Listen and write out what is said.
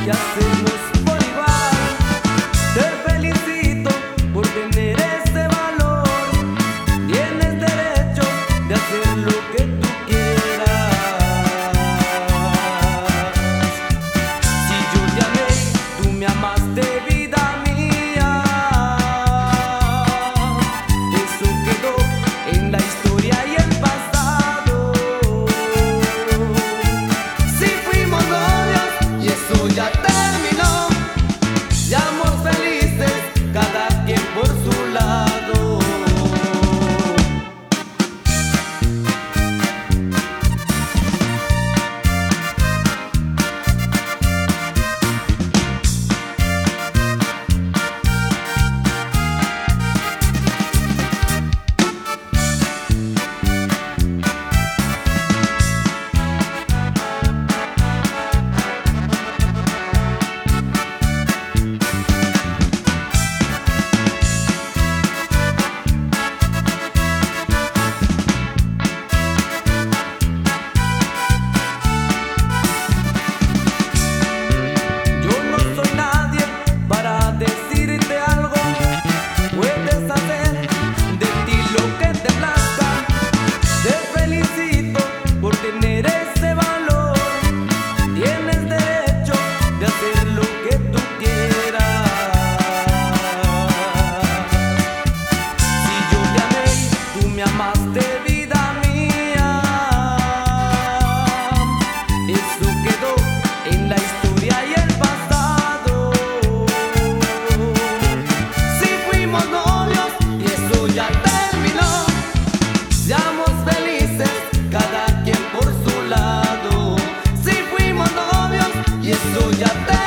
y hacemos por igual. Te felicito por tener ese valor. Tienes derecho de hacer lo que tú quieras. Si yo te amé, tú me amaste, vida mía. Eso quedó en la historia y el pasado. Si fuimos novios y eso ya terminó, seamos felices, cada quien por su lado. Yo no soy nadie para decirte algo. Puedes hacer de ti lo que te plazca. Te felicito por tener ese valor. Tienes derecho de hacer lo que tú quieras. Si yo te amé, tú me amaste, vida mía. Eso quedó en la historia y el pasado. Si fuimos novios y eso ya terminó, seamos felices, cada quien por su lado. Si fuimos novios y eso ya terminó.